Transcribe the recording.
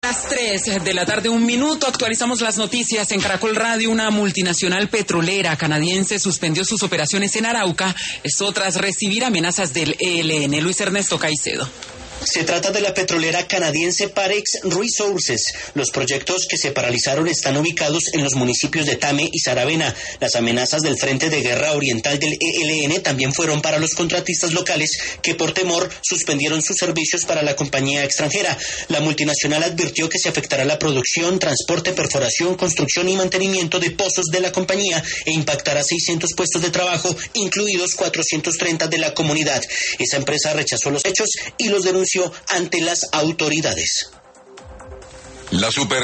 Las 3 de la tarde, 1 minuto, actualizamos las noticias en Caracol Radio. Una multinacional petrolera canadiense suspendió sus operaciones en Arauca, esto tras recibir amenazas del ELN. Luis Ernesto Caicedo. Se trata de la petrolera canadiense Parex Resources. Los proyectos que se paralizaron están ubicados en los municipios de Tame y Saravena. Las amenazas del Frente de Guerra Oriental del ELN también fueron para los contratistas locales que por temor suspendieron sus servicios para la compañía extranjera. La multinacional advirtió que se afectará la producción, transporte, perforación, construcción y mantenimiento de pozos de la compañía e impactará 600 puestos de trabajo, incluidos 430 de la comunidad. Esa empresa rechazó los hechos y los denunció ante las autoridades. La super